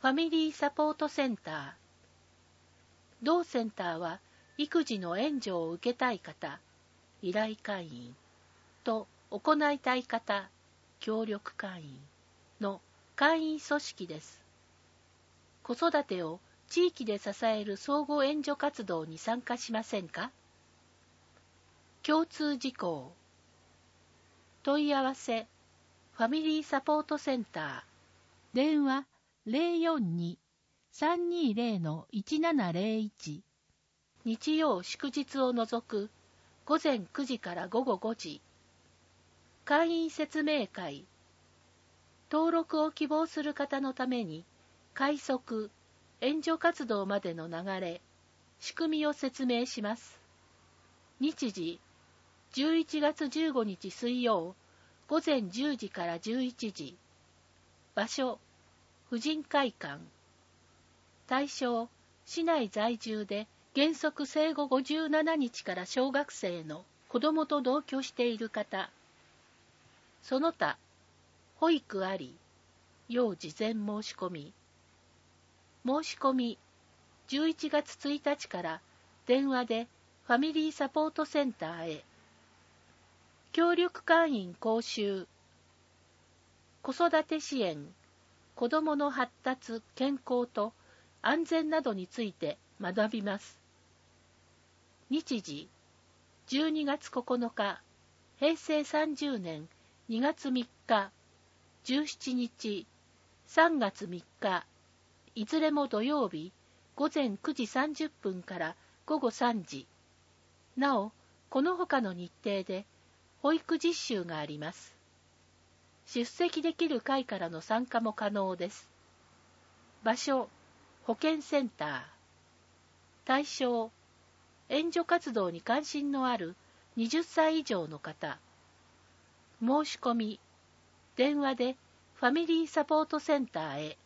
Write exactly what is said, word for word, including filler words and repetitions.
ファミリーサポートセンター。同センターは、育児の援助を受けたい方、依頼会員と行いたい方、協力会員の会員組織です。子育てを地域で支える相互援助活動に参加しませんか？共通事項。問い合わせ、ファミリーサポートセンター。電話 ゼロよんに さんにーゼロ のいちななゼロいち。日曜祝日を除く午前くじから午後ごじ。会員説明会。登録を希望する方のために、快速、援助活動までの流れ、仕組みを説明します。日時、じゅういちがつじゅうごにち水曜、午前じゅうじからじゅういちじ。場所、婦人会館。対象、市内在住で原則生後ごじゅうななにちから小学生の子どもと同居している方。その他、保育あり、要事前申し込み。申し込み、じゅういちがつついたちから電話でファミリーサポートセンターへ。協力会員講習。子育て支援、子どもの発達、健康と安全などについて学びます。日時、じゅうにがつここのか、へいせいさんじゅうねんにがつみっか、じゅうしちにち、さんがつみっか、いずれも土曜日、午前くじさんじゅっぷんから午後さんじ。なお、この他の日程で、保育実習があります。出席できる会からの参加も可能です。場所、保健センター。対象、援助活動に関心のあるはたち以上の方。申し込み、電話でファミリーサポートセンターへ。